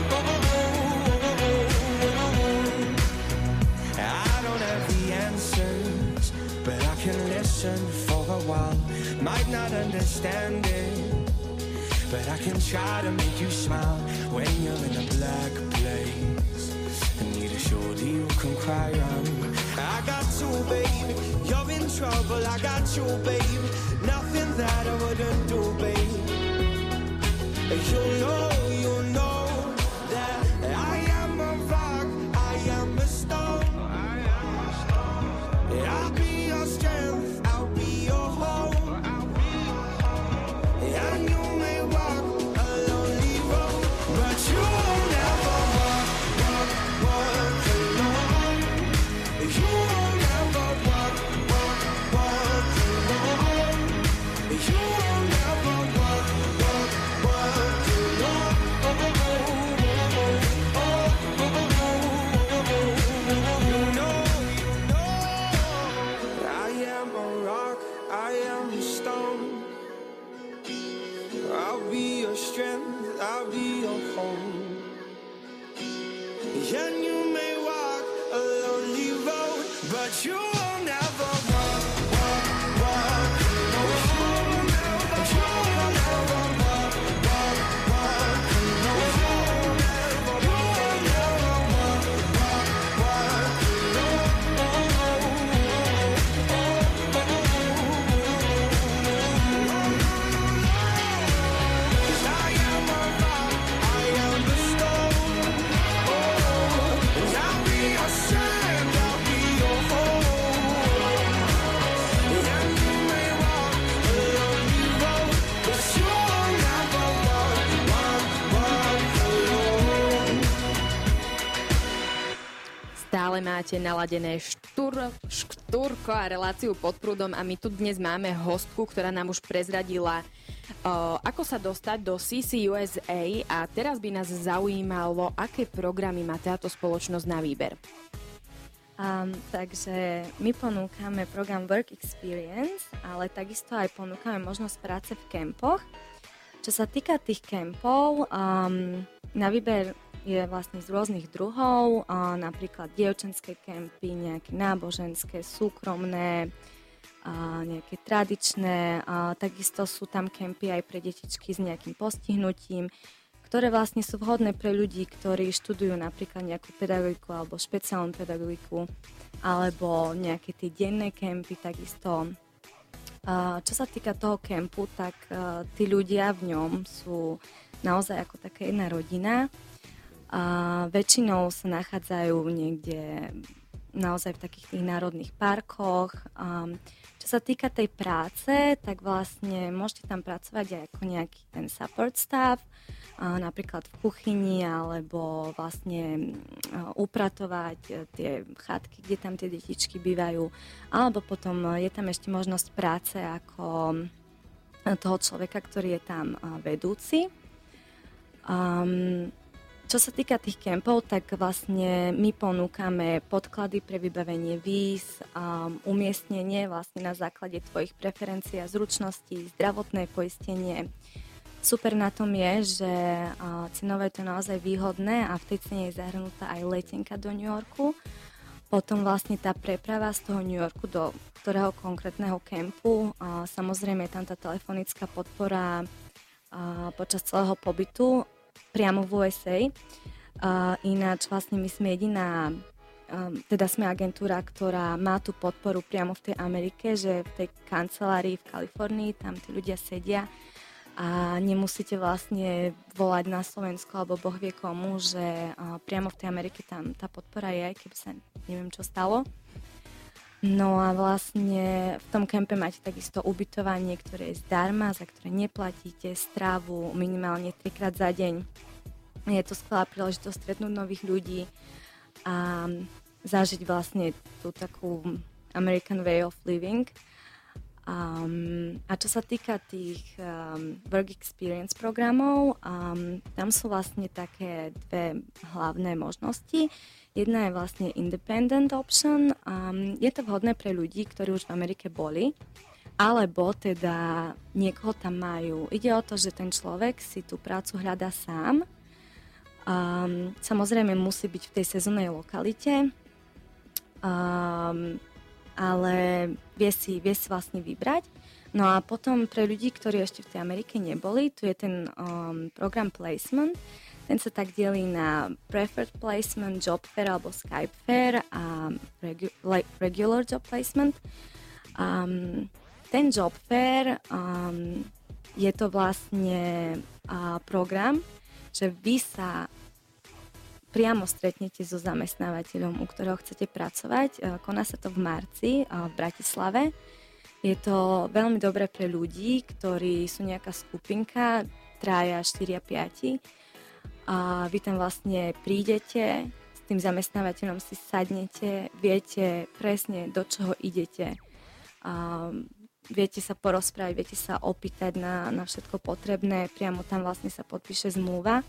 oh, oh. I don't have the answers, but I can listen for a while. Might not understand it, but I can try to make you smile when you're in a black place. I need a shoulder you can cry on. I got you, babe. You're in trouble. I got you, babe. Nothing that I wouldn't do, babe. You know, you know that I am a rock. I am a stone. I'll be your strength. I'll be your home. And you may walk a lonely road, but you will never walk, walk, walk alone. You will never walk, walk, walk alone. You will never walk, walk, walk alone. Oh, oh, oh, oh, oh, oh, oh, oh. You know, you know, I am a rock, I am a stone. I'll be your strength, I'll be your home. And you may walk a lonely road, but you will never walk, walk, walk alone. You will never, you will never walk, walk, walk alone. You will never, you will never walk, walk, walk alone. Oh, oh, oh, oh, oh, I am a rock, I am a stone. Oh, I'll be your strength, I'll be your home. And you may walk a lonely road, but you will never walk, walk, walk alone. Stále máte naladené štúr, štúrko a reláciu Pod prúdom a my tu dnes máme hostku, ktorá nám už prezradila, uh, ako sa dostať do C C U S A a teraz by nás zaujímalo, aké programy má táto spoločnosť na výber. Um, takže my ponúkame program Work Experience, ale takisto aj ponúkame možnosť práce v kempoch. Čo sa týka tých kempov, um, na výber je vlastne z rôznych druhov, uh, napríklad dievčenské kempy, nejaké náboženské, súkromné, uh, nejaké tradičné, uh, takisto sú tam kempy aj pre detičky s nejakým postihnutím, ktoré vlastne sú vhodné pre ľudí, ktorí študujú napríklad nejakú pedagogiku alebo špeciálnu pedagogiku, alebo nejaké tie denné kempy takisto. Čo sa týka toho kempu, tak tí ľudia v ňom sú naozaj ako taká jedna rodina. Väčšinou sa nachádzajú niekde naozaj v takých tých národných parkoch. Čo sa týka tej práce, tak vlastne môžete tam pracovať aj ako nejaký ten support staff, napríklad v kuchyni, alebo vlastne upratovať tie chatky, kde tam tie detičky bývajú. Alebo potom je tam ešte možnosť práce ako toho človeka, ktorý je tam vedúci. Um, Čo sa týka tých kempov, tak vlastne my ponúkame podklady pre vybavenie víz, um, umiestnenie vlastne na základe tvojich preferencií a zručností, zdravotné poistenie. Super na tom je, že uh, cenovo je to naozaj výhodné a v tej cene je zahrnutá aj letenka do New Yorku. Potom vlastne tá preprava z toho New Yorku do ktorého konkrétneho kempu. Uh, samozrejme je tam tá telefonická podpora uh, počas celého pobytu priamo v U S A. Uh, ináč vlastne my sme jediná, um, teda sme agentúra, ktorá má tú podporu priamo v tej Amerike, že v tej kancelárii v Kalifornii, tam tí ľudia sedia a nemusíte vlastne volať na Slovensku alebo boh vie komu, že uh, priamo v tej Amerike tam tá podpora je, keby sa neviem čo stalo. No a vlastne v tom kempe máte takisto ubytovanie, ktoré je zdarma, za ktoré neplatíte, strávu minimálne trikrát za deň. Je to skvelá príležitosť stretnúť nových ľudí a zažiť vlastne tú takú American way of living. Um, a čo sa týka tých um, work experience programov, um, tam sú vlastne také dve hlavné možnosti. Jedna je vlastne independent option. Um, je to vhodné pre ľudí, ktorí už v Amerike boli, alebo teda niekoho tam majú. Ide o to, že ten človek si tú prácu hľadá sám. Um, samozrejme musí byť v tej sezónnej lokalite, um, ale vie si, vie si vlastne vybrať. No a potom pre ľudí, ktorí ešte v tej Amerike neboli, tu je ten um, program placement. Ten sa tak delí na preferred placement, job fair alebo Skype fair a regu- like regular job placement. Um, ten job fair um, je to vlastne uh, program, že vy sa priamo stretnete so zamestnávateľom, u ktorého chcete pracovať. Koná sa to v marci v Bratislave. Je to veľmi dobré pre ľudí, ktorí sú nejaká skupinka, traja, štyria, piati. A vy tam vlastne prídete, s tým zamestnávateľom si sadnete, viete presne, do čoho idete. A viete sa porozprávať, viete sa opýtať na, na všetko potrebné, priamo tam vlastne sa podpíše zmluva.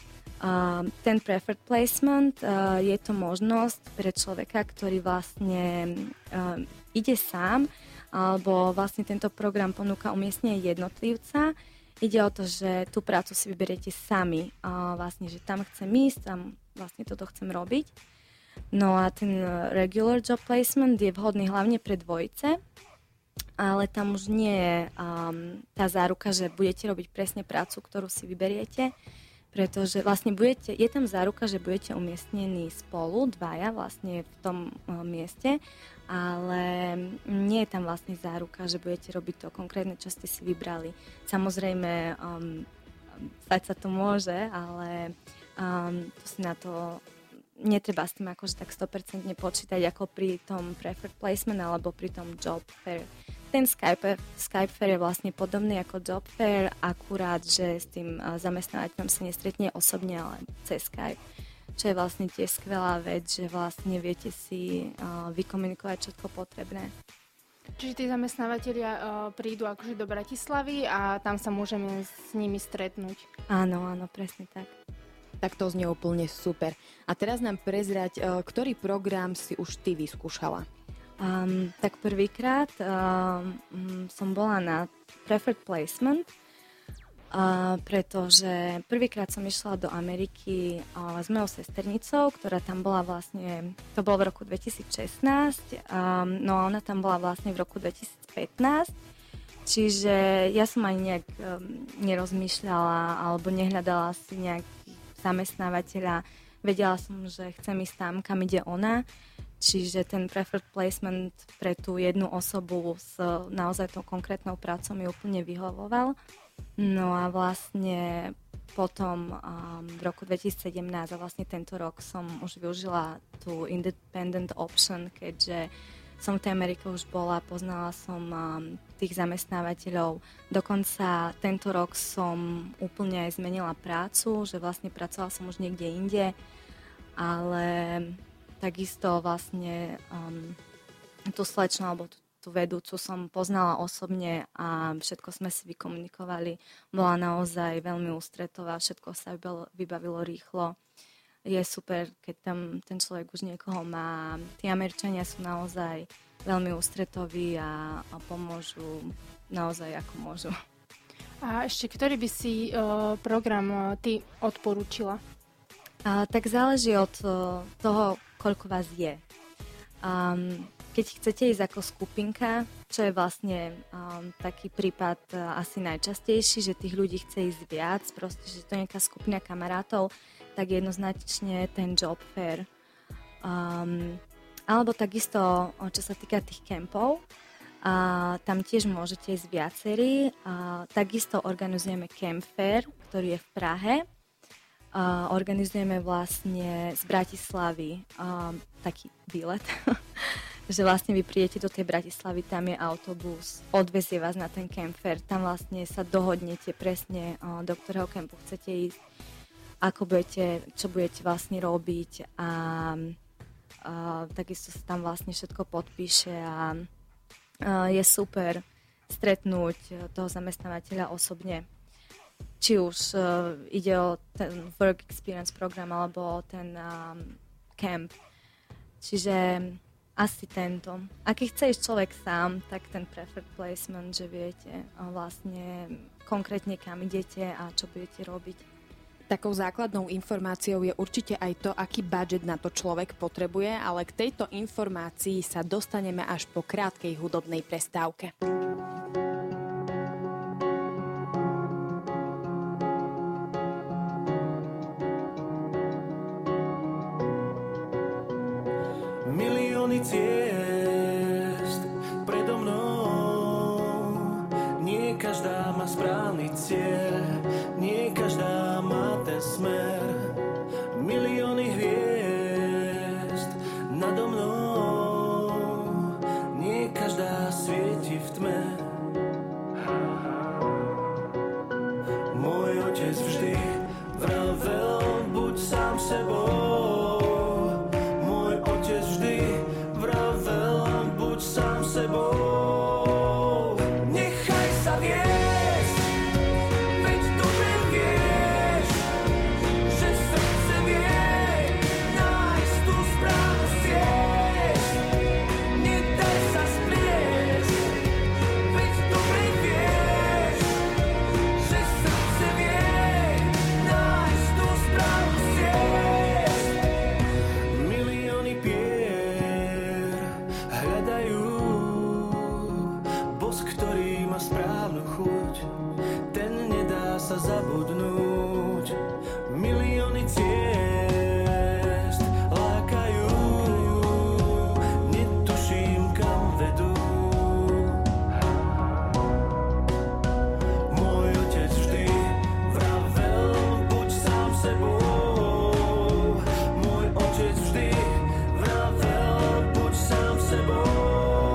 Uh, ten preferred placement uh, je to možnosť pre človeka, ktorý vlastne uh, ide sám, alebo vlastne tento program ponúka umiestnenie jednotlivca. Ide o to, že tú prácu si vyberiete sami, uh, vlastne, že tam chcem ísť, tam vlastne toto chcem robiť. No a ten regular job placement je vhodný hlavne pre dvojice, ale tam už nie je um, tá záruka, že budete robiť presne prácu, ktorú si vyberiete, pretože vlastne budete, je tam záruka, že budete umiestnení spolu, dvaja vlastne v tom uh, mieste, ale nie je tam vlastne záruka, že budete robiť to konkrétne, čo ste si vybrali. Samozrejme, um, stať sa to môže, ale um, to si na to netreba s tým akože tak sto percent počítať ako pri tom preferred placement alebo pri tom job fair. Ten Skype, Skype fair je vlastne podobný ako job fair, akurát, že s tým zamestnávateľom sa nestretne osobne, ale cez Skype. Čo je vlastne tiež skvelá vec, že vlastne viete si uh, vykomunikovať všetko potrebné. Čiže tí zamestnávateľia uh, prídu akože do Bratislavy a tam sa môžeme s nimi stretnúť. Áno, áno, presne tak. Tak to znie úplne super. A teraz nám prezrať, ktorý program si už ty vyskúšala? Um, tak prvýkrát um, som bola na Preferred Placement, uh, pretože prvýkrát som išla do Ameriky uh, s mojou sesternicou, ktorá tam bola vlastne, to bolo v roku dvetisícšestnásť, um, no a ona tam bola vlastne v roku dvetisícpätnásť, čiže ja som ani nejak um, nerozmýšľala alebo nehľadala si nejak zamestnávateľa. Vedela som, že chcem ísť tam, kam ide ona. Čiže ten preferred placement pre tú jednu osobu s naozaj tou konkrétnou prácou mi úplne vyhovoval. No a vlastne potom um, v roku dvetisícsedemnásť a vlastne tento rok som už využila tú independent option, keďže som v tej Amerike už bola, poznala som um, tých zamestnávateľov. Dokonca tento rok som úplne aj zmenila prácu, že vlastne pracovala som už niekde inde, ale takisto vlastne um, tú slečnu alebo tú, tú vedúcu som poznala osobne a všetko sme si vykomunikovali. Bola naozaj veľmi ústretová, všetko sa vybavilo, vybavilo rýchlo. Je super, keď tam ten človek už niekoho má. Tí Američania sú naozaj veľmi ústretoví a, a pomôžu naozaj ako môžu. A ešte, ktorý by si uh, program uh, ty odporúčila? Uh, tak záleží od uh, toho, koľko vás je. Um, keď chcete ísť ako skupinka, čo je vlastne um, taký prípad uh, asi najčastejší, že tých ľudí chce ísť viac, proste, že to je nejaká skupina kamarátov, tak jednoznačne ten job fair. Um, alebo takisto, čo sa týka tých kempov, uh, tam tiež môžete ísť viacerí. Uh, takisto organizujeme camp fair, ktorý je v Prahe. Uh, organizujeme vlastne z Bratislavy um, taký výlet, že vlastne vy prídete do tej Bratislavy, tam je autobus, odvezie vás na ten camp fair, tam vlastne sa dohodnete presne, uh, do ktorého campu chcete ísť, ako budete, čo budete vlastne robiť a uh, takisto sa tam vlastne všetko podpíše a uh, je super stretnúť toho zamestnávateľa osobne. Či už uh, ide o ten work experience program alebo ten um, camp. Čiže asi tento. A keď chce ísť človek sám, tak ten preferred placement, že viete uh, vlastne konkrétne kam idete a čo budete robiť. Takou základnou informáciou je určite aj to, aký budget na to človek potrebuje, ale k tejto informácii sa dostaneme až po krátkej hudobnej prestávke. Milióny ciest predo mnou, nie každá má správny cieľ, nie každá má ten smer. Milióny hviezd nado mnou, nie každá svieti v tme. Môj otec vždy vravel, buď sám sebou. Sám sebou, nechaj sa viesť, veď dobre vieš, že srdce vie nájsť tú správnu ciest. Nedaj sa spliesť, veď dobre vieš, že srdce vie nájsť tú správnu ciest. Milióny pier hľadajú správnu chuť, ten nedá sa zabudnúť. Milióny ciest lákajú, netuším kam vedú. Môj otec vždy vravel, buď sám sebou. Môj otec vždy vravel, buď sám sebou.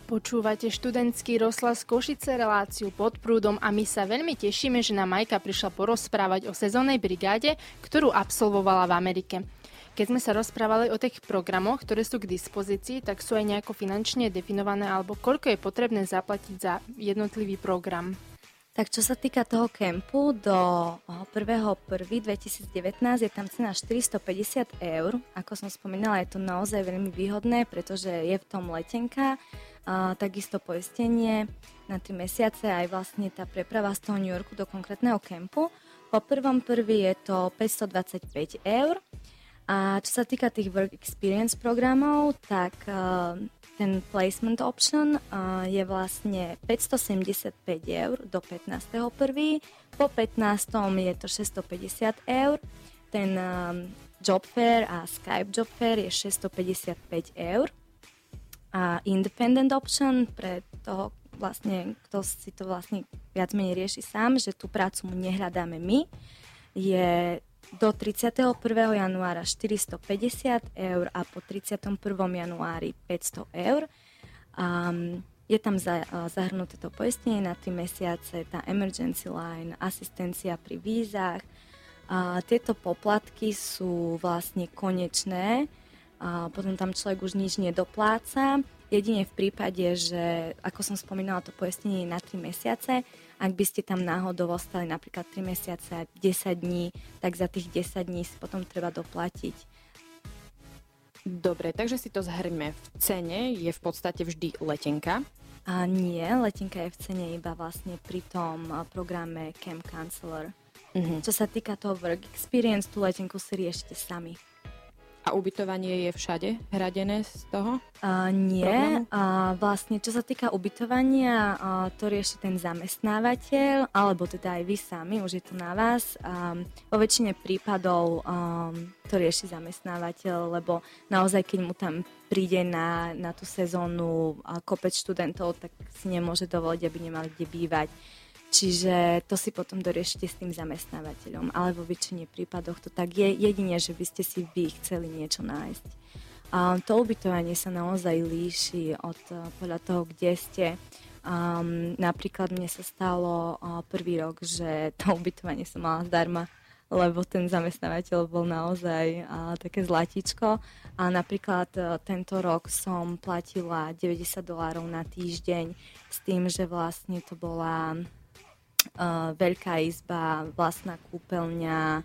Počúvate študentský rozhlas Košice, reláciu Pod prúdom a my sa veľmi tešíme, že nám Majka prišla porozprávať o sezónnej brigáde, ktorú absolvovala v Amerike. Keď sme sa rozprávali o tých programoch, ktoré sú k dispozícii, tak sú aj nejako finančne definované, alebo koľko je potrebné zaplatiť za jednotlivý program? Tak čo sa týka toho kempu, do prvého prvého dvetisícdevätnásť je tam cena štyristopäťdesiat eur. Ako som spomínala, je to naozaj veľmi výhodné, pretože je v tom letenka, a takisto poistenie na tri mesiace, aj vlastne tá preprava z toho New Yorku do konkrétneho kempu. Po prvom prvý je to päťstodvadsaťpäť eur. A čo sa týka tých work experience programov, tak ten placement option uh, je vlastne päťstosedemdesiatpäť eur do pätnásteho prvého Po pätnástom je to šesťstopäťdesiat eur. Ten um, job fair a Skype job fair je šesťstopäťdesiatpäť eur. A independent option pre toho vlastne, kto si to vlastne viac menej rieši sám, že tú prácu mu nehľadáme my, je do tridsiateho prvého januára štyristopäťdesiat eur a po tridsiatom prvom januári päťsto eur. Um, je tam za, uh, zahrnuté to poistenie na tri mesiace, tá emergency line, asistencia pri vízach. Uh, tieto poplatky sú vlastne konečné, uh, potom tam človek už nič nedopláca. Jedine v prípade, že, ako som spomínala, to poistenie je na tri mesiace, ak by ste tam náhodou ostali napríklad tri mesiace a desať dní, tak za tých desať dní si potom treba doplatiť. Dobre, takže si to zhrňme. V cene je v podstate vždy letenka? A nie, letenka je v cene iba vlastne pri tom programe Camp Counselor. Mhm. Čo sa týka toho work experience, tú letenku si riešite sami. A ubytovanie je všade hradené z toho? Uh, nie. Uh, vlastne, čo sa týka ubytovania, uh, to rieši ten zamestnávateľ, alebo teda aj vy sami, už je to na vás. Um, vo väčšine prípadov um, to rieši zamestnávateľ, lebo naozaj, keď mu tam príde na, na tú sezónu uh, kopec študentov, tak si nemôže dovoliť, aby nemali kde bývať. Čiže to si potom doriešite s tým zamestnávateľom, ale vo väčšine prípadoch to tak je, jedine, že by ste si vy chceli niečo nájsť. Um, to ubytovanie sa naozaj líši od, podľa toho, kde ste. Um, napríklad mne sa stalo uh, prvý rok, že to ubytovanie som mala zdarma, lebo ten zamestnávateľ bol naozaj uh, také zlatíčko. A napríklad uh, tento rok som platila deväťdesiat dolárov na týždeň s tým, že vlastne to bola Uh, veľká izba, vlastná kúpeľňa,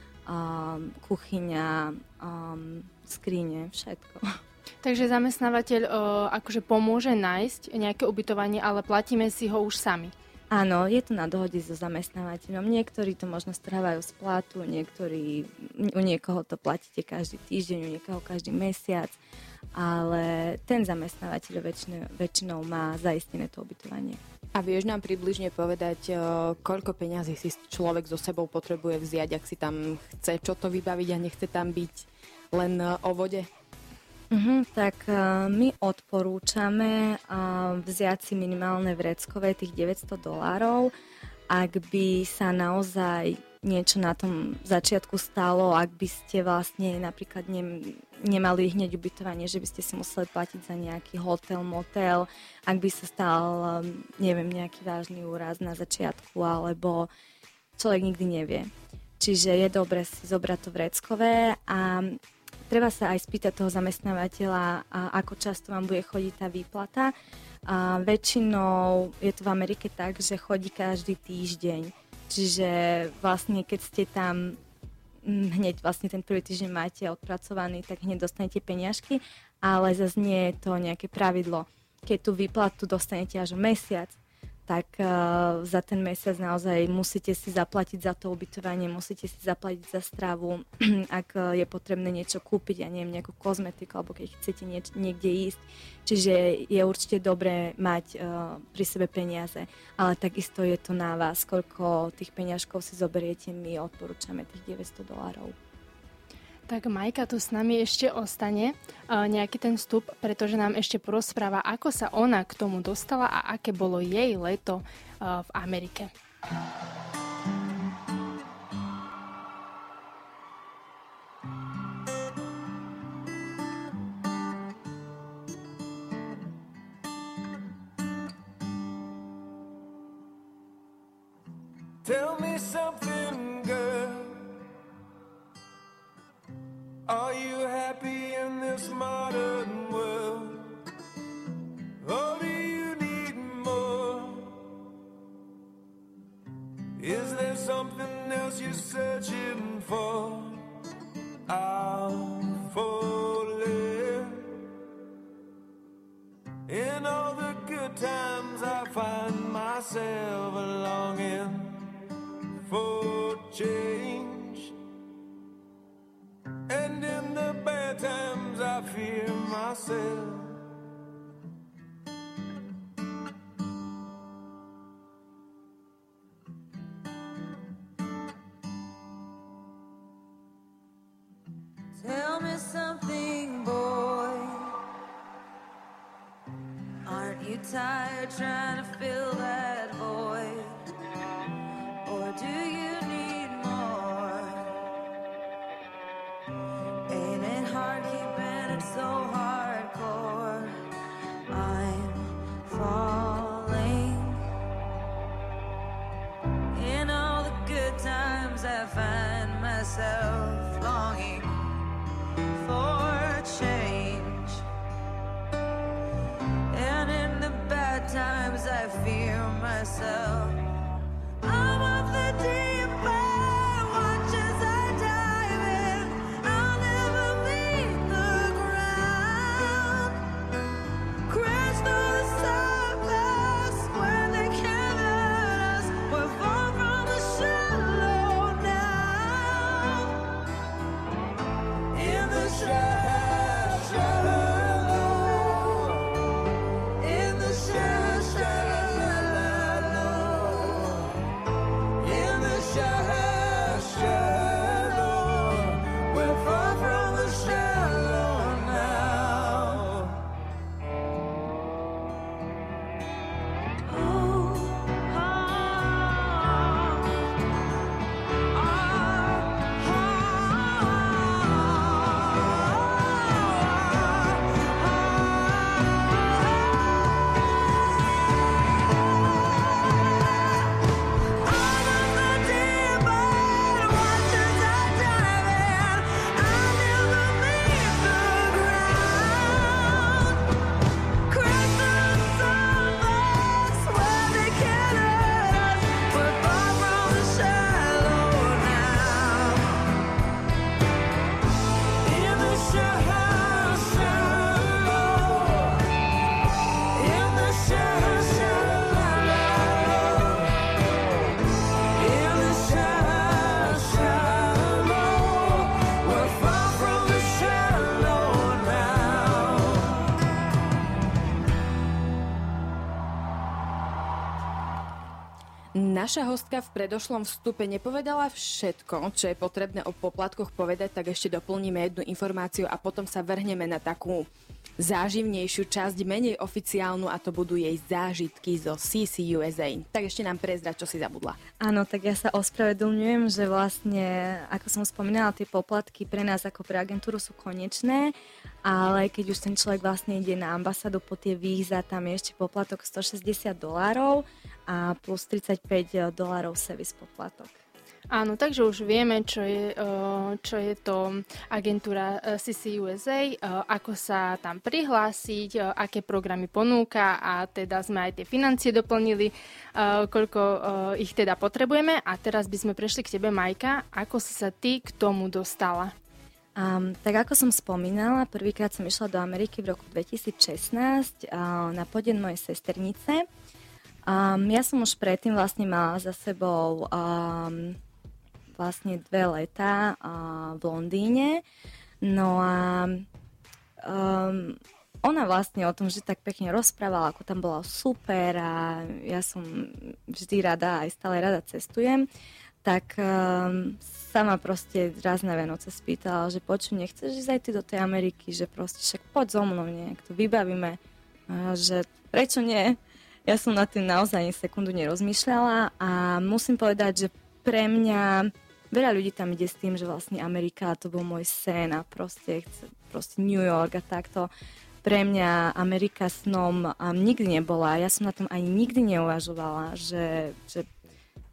um, kuchyňa, um, skrine, všetko. Takže zamestnávateľ uh, akože pomôže nájsť nejaké ubytovanie, ale platíme si ho už sami. Áno, je to na dohode so zamestnávateľom. Niektorí to možno strhávajú z platu, niektorí, u niekoho to platíte každý týždeň, u niekoho každý mesiac, ale ten zamestnávateľ väčšinou, väčšinou má zaistené to ubytovanie. A vieš nám približne povedať, koľko peňazí si človek so sebou potrebuje vziať, ak si tam chce čo to vybaviť a nechce tam byť len o vode? Uh-huh, tak uh, my odporúčame uh, vziať si minimálne vreckové tých deväťsto dolárov, ak by sa naozaj niečo na tom začiatku stalo, ak by ste vlastne napríklad ne, nemali hneď ubytovanie, že by ste si museli platiť za nejaký hotel, motel, ak by sa stal, neviem, nejaký vážny úraz na začiatku, alebo človek nikdy nevie. Čiže je dobre si zobrať to vreckové a treba sa aj spýtať toho zamestnávateľa, ako často vám bude chodiť tá výplata. A väčšinou je to v Amerike tak, že chodí každý týždeň. Čiže vlastne keď ste tam hneď vlastne ten prvý týždeň máte odpracovaný, tak hneď dostanete peniažky, ale zase nie je to nejaké pravidlo. Keď tú výplatu dostanete až o mesiac, tak uh, za ten mesiac naozaj musíte si zaplatiť za to ubytovanie, musíte si zaplatiť za stravu, ak uh, je potrebné niečo kúpiť, ja neviem, nejakú kozmetiku, alebo keď chcete nieč- niekde ísť. Čiže je určite dobré mať uh, pri sebe peniaze, ale takisto je to na vás, koľko tých peňažkov si zoberiete, my odporúčame tých deväťsto dolárov. Tak Majka tu s nami ešte ostane uh, nejaký ten vstup, pretože nám ešte porozpráva, ako sa ona k tomu dostala a aké bolo jej leto uh, v Amerike. Tell me something, girl. Are you happy in this modern world? Or do you need more? Is there something else you're searching for? I'm falling. In all the good times I find myself longing for change. And in the bad times I fear myself. Tell me something, boy. Aren't you tired trying to fill that void? Or do you need more? Ain't it hard keeping it so hardcore? I'm falling. In all the good times I find myself longing for change. And in the bad times I fear myself. I'm off the deep end, watch as I dive in. I'll never meet the ground. Crash through the surface where they can't hurt us. We're far from the shallow now. In the shallow, shallow, in the shallow, shallow, in the shallow, shallow, we're far from the shallow now. Oh, Naša hostka v predošlom vstupe nepovedala všetko, čo je potrebné o poplatkoch povedať, tak ešte doplníme jednu informáciu a potom sa vrhneme na takú záživnejšiu časť, menej oficiálnu, a to budú jej zážitky zo C C U S A. Tak ešte nám prezrať, čo si zabudla. Áno, tak ja sa ospravedlňujem, že vlastne, ako som spomínala, tie poplatky pre nás ako pre agentúru sú konečné, ale keď už ten človek vlastne ide na ambasádu po tie víza, tam je ešte poplatok stošesťdesiat dolárov a plus tridsaťpäť dolárov servis poplatok. Áno, takže už vieme, čo je, čo je to agentúra C C U S A, ako sa tam prihlásiť, aké programy ponúka, a teda sme aj tie financie doplnili, koľko ich teda potrebujeme. A teraz by sme prešli k tebe, Majka. Ako si sa ty k tomu dostala? Um, tak ako som spomínala, prvýkrát som išla do Ameriky v roku dvetisícšestnásť uh, na podnet mojej sesternice. Um, ja som už predtým vlastne mala za sebou um, vlastne dve letá uh, v Londýne. No a um, ona vlastne o tom vždy tak pekne rozprávala, ako tam bola super, a ja som vždy rada, aj stále rada cestujem. Tak um, sa ma proste raz na Vianoce spýtala, že počuj, nechceš ísť aj ty do tej Ameriky, že proste však poď so mnou, nejak to vybavíme. A že prečo nie? Ja som nad tým naozaj ani sekundu nerozmýšľala a musím povedať, že pre mňa veľa ľudí tam ide s tým, že vlastne Amerika, to bol môj sen a proste, proste New York a takto. Pre mňa Amerika snom um, nikdy nebola. Ja som na tom ani nikdy neuvažovala, že, že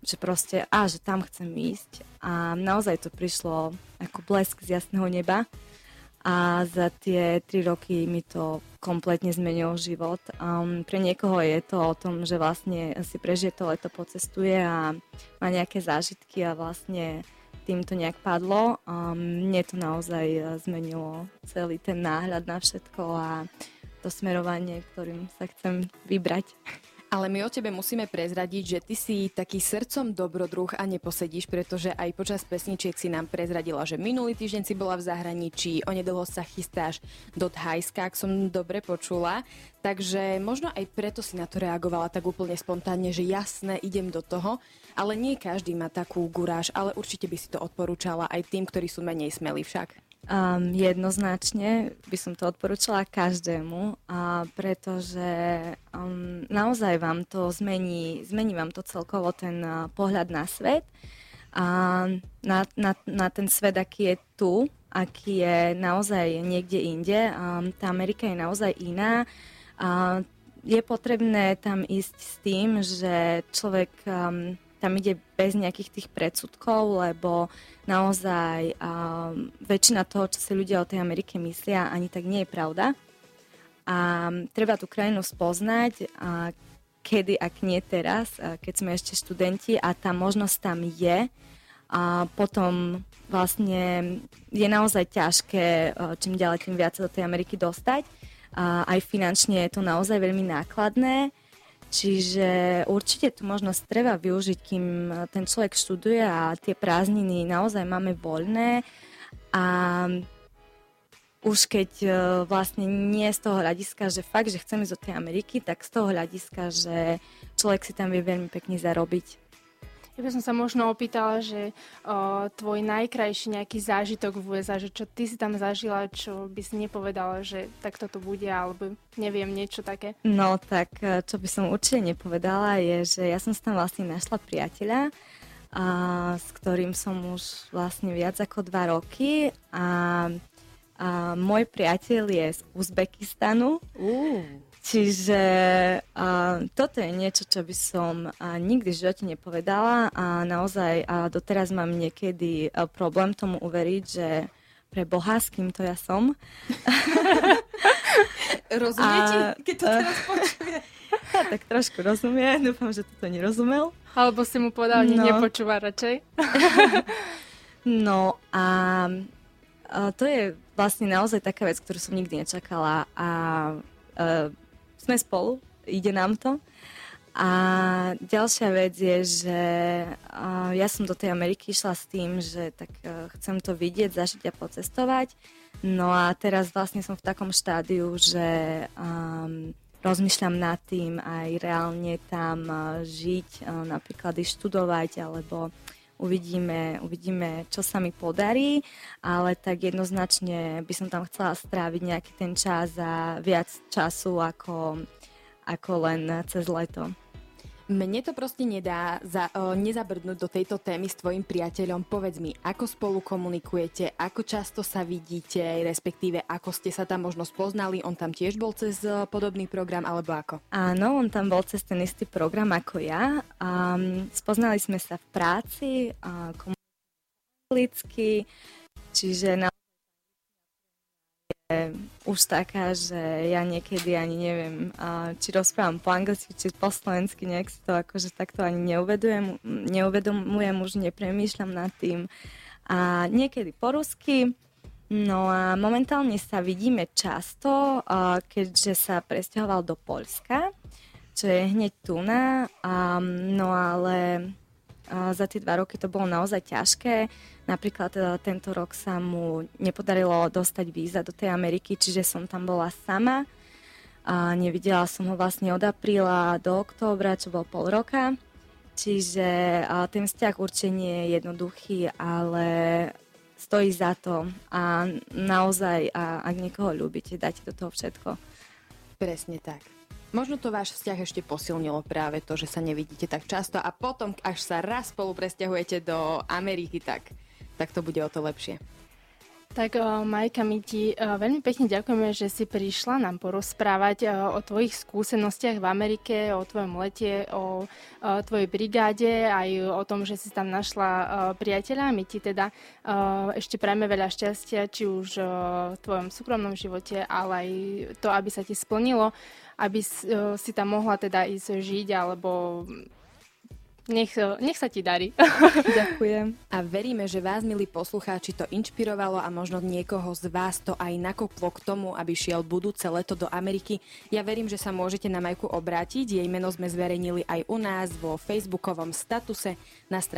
že proste, a že tam chcem ísť. A naozaj to prišlo ako blesk z jasného neba. A za tie tri roky mi to kompletne zmenilo život. Um, pre niekoho je to o tom, že vlastne si prežije to leto, pocestuje a má nejaké zážitky a vlastne tým to nejak padlo. Um, mne to naozaj zmenilo celý ten náhľad na všetko a to smerovanie, ktorým sa chcem vybrať. Ale my o tebe musíme prezradiť, že ty si taký srdcom dobrodruh a neposedíš, pretože aj počas pesničiek si nám prezradila, že minulý týždeň si bola v zahraničí, onedlho sa chystáš do Thajska, ak som dobre počula. Takže možno aj preto si na to reagovala tak úplne spontánne, že jasné, idem do toho. Ale nie každý má takú guráž, ale určite by si to odporúčala aj tým, ktorí sú menej smelí však. Um, jednoznačne by som to odporúčala každému, a pretože um, naozaj vám to zmení, zmení vám to celkovo ten uh, pohľad na svet a na, na, na ten svet, aký je tu, aký je naozaj niekde inde. Um, tá Amerika je naozaj iná. Uh, je potrebné tam ísť s tým, že človek um, tam ide bez nejakých tých predsudkov, lebo naozaj um, väčšina toho, čo si ľudia o tej Amerike myslia, ani tak nie je pravda. A um, treba tú krajinu spoznať, a kedy, ak nie teraz, a keď sme ešte študenti a tá možnosť tam je. A potom vlastne je naozaj ťažké čím ďalej, tým viac do tej Ameriky dostať. A aj finančne je to naozaj veľmi nákladné. Čiže určite tú možnosť treba využiť, kým ten človek študuje a tie prázdniny naozaj máme voľné. A už keď vlastne nie z toho hľadiska, že fakt, že chcem ísť do tej Ameriky, tak z toho hľadiska, že človek si tam vie veľmi pekne zarobiť. Ja by som sa možno opýtala, že o, tvoj najkrajší nejaký zážitok v ú es á, že čo ty si tam zažila, čo by si nepovedala, že takto to bude, alebo neviem, niečo také? No tak, čo by som určite nepovedala, je, že ja som si tam vlastne našla priateľa, a, s ktorým som už vlastne viac ako dva roky a, a môj priateľ je z Uzbekistanu. Uh. Čiže a, toto je niečo, čo by som a, nikdy v živote nepovedala a naozaj a doteraz mám niekedy a, problém tomu uveriť, že pre Boha, s kým to ja som. Rozumie ti, keď to teraz počuje? Ja, tak trošku rozumie, dúfam, že toto nerozumel. Alebo si mu povedal, že no. Nepočúva radšej. No a, a to je vlastne naozaj taká vec, ktorú som nikdy nečakala a, a sme spolu, ide nám to. A ďalšia vec je, že ja som do tej Ameriky išla s tým, že tak chcem to vidieť, zažiť a pocestovať. No a teraz vlastne som v takom štádiu, že um, rozmýšľam nad tým aj reálne tam žiť, napríklad i študovať, alebo Uvidíme, uvidíme, čo sa mi podarí, ale tak jednoznačne by som tam chcela stráviť nejaký ten čas a viac času ako, ako len cez leto. Mne to proste nedá za, o, nezabrdnúť do tejto témy s tvojim priateľom. Povedz mi, ako spolu komunikujete, ako často sa vidíte, respektíve ako ste sa tam možno spoznali. On tam tiež bol cez podobný program, alebo ako? Áno, on tam bol cez ten istý program ako ja. Um, spoznali sme sa v práci, uh, komunicky, čiže na už taká, že ja niekedy ani neviem, či rozprávam po anglicky, či po slovensky, nejak si to akože takto ani neuvedomujem, neuvedomujem, už nepremýšľam nad tým. A niekedy po rusky. No a momentálne sa vidíme často, keďže sa presťahoval do Poľska, čo je hneď tu na. No ale za tie dva roky to bolo naozaj ťažké. Napríklad tento rok sa mu nepodarilo dostať víza do tej Ameriky, čiže som tam bola sama. A nevidela som ho vlastne od apríla do októbra, čo bol pol roka. Čiže ten vzťah určite nie je jednoduchý, ale stojí za to. A naozaj, a ak niekoho ľúbite, dajte do toho všetko. Presne tak. Možno to váš vzťah ešte posilnilo práve to, že sa nevidíte tak často a potom, až sa raz spolu presťahujete do Ameriky, tak, tak to bude o to lepšie. Tak Majka, my ti veľmi pekne ďakujeme, že si prišla nám porozprávať o tvojich skúsenostiach v Amerike, o tvojom lete, o tvojej brigáde, aj o tom, že si tam našla priateľa. My ti teda ešte prajeme veľa šťastia, či už v tvojom súkromnom živote, ale aj to, aby sa ti splnilo, aby si tam mohla teda ísť žiť, alebo Nech, nech sa ti darí. Ďakujem. A veríme, že vás, milí poslucháči, to inšpirovalo a možno niekoho z vás to aj nakoplo k tomu, aby šiel budúce leto do Ameriky. Ja verím, že sa môžete na Majku obrátiť. Jej meno sme zverejnili aj u nás vo facebookovom statuse na strane